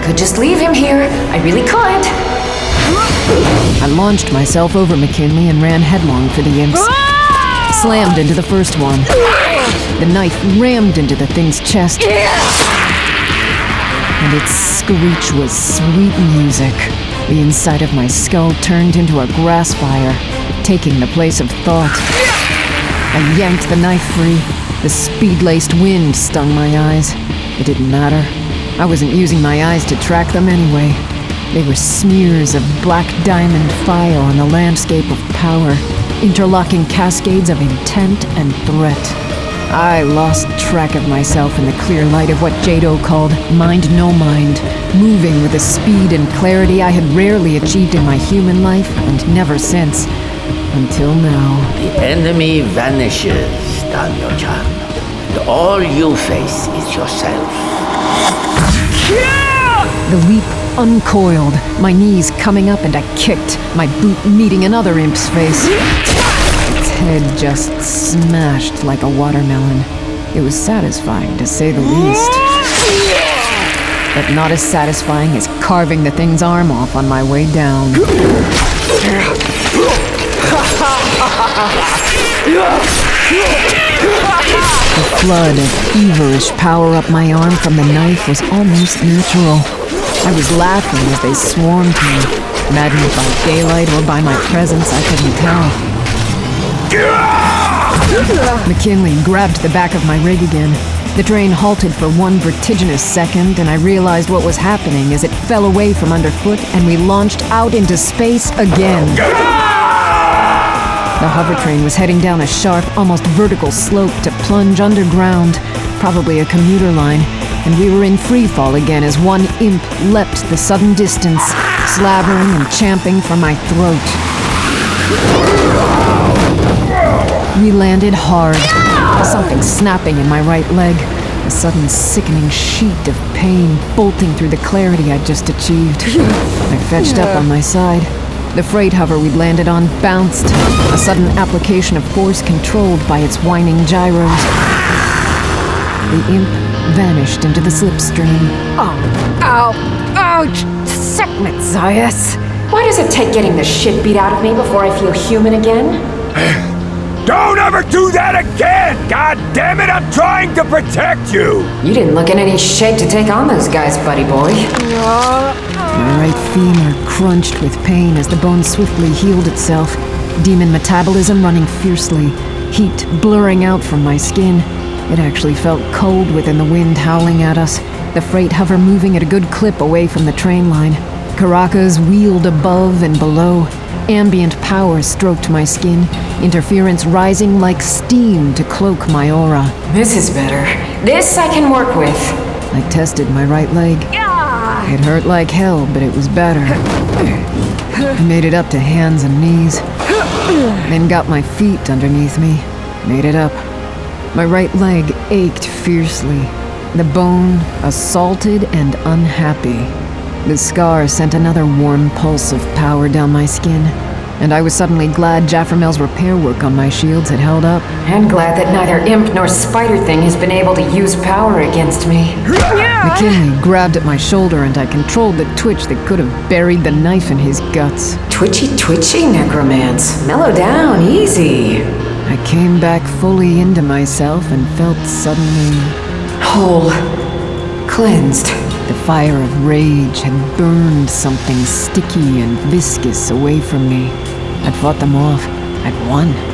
could just leave him here. I really could. I launched myself over McKinley and ran headlong for the imps. Slammed into the first one. The knife rammed into the thing's chest. And its screech was sweet music. The inside of my skull turned into a grass fire, taking the place of thought. I yanked the knife free. The speed-laced wind stung my eyes. It didn't matter. I wasn't using my eyes to track them anyway. They were smears of black diamond fire on a landscape of power, interlocking cascades of intent and threat. I lost track of myself in the clear light of what Jado called mind no mind, moving with a speed and clarity I had rarely achieved in my human life and never since. Until now. The enemy vanishes, Daniel-chan, and all you face is yourself. The leap uncoiled, my knees coming up, and I kicked, my boot meeting another imp's face. Its head just smashed like a watermelon. It was satisfying, to say the least. But not as satisfying as carving the thing's arm off on my way down. The flood of feverish power up my arm from the knife was almost natural. I was laughing as they swarmed me. Maddened by daylight or by my presence, I couldn't tell. McKinley grabbed the back of my rig again. The train halted for one vertiginous second, and I realized what was happening as it fell away from underfoot and we launched out into space again. The hover train was heading down a sharp, almost vertical slope to plunge underground, probably a commuter line, and we were in free fall again as one imp leapt the sudden distance, slavering and champing from my throat. We landed hard, something snapping in my right leg, a sudden sickening sheet of pain bolting through the clarity I'd just achieved. I fetched up on my side. The freight hover we'd landed on bounced, a sudden application of force controlled by its whining gyros. The imp vanished into the slipstream. Oh, ow, ouch! Sick, Matthias. Why does it take getting the shit beat out of me before I feel human again? Don't ever do that again! God damn it, I'm trying to protect you! You didn't look in any shape to take on those guys, buddy boy. My right femur crunched with pain as the bone swiftly healed itself, demon metabolism running fiercely, heat blurring out from my skin. It actually felt cold within the wind howling at us, the freight hover moving at a good clip away from the train line. Caracas wheeled above and below. Ambient power stroked my skin, interference rising like steam to cloak my aura. This is better. This I can work with. I tested my right leg. It hurt like hell, but it was better. I made it up to hands and knees, then got my feet underneath me. Made it up. My right leg ached fiercely, the bone assaulted and unhappy. The scar sent another warm pulse of power down my skin, and I was suddenly glad Jaframel's repair work on my shields had held up. And glad that neither imp nor spider thing has been able to use power against me. McKinley grabbed at my shoulder and I controlled the twitch that could have buried the knife in his guts. Twitchy, necromance. Mellow down, easy. I came back fully into myself and felt suddenly whole. Cleansed. The fire of rage had burned something sticky and viscous away from me. I'd fought them off. I'd won.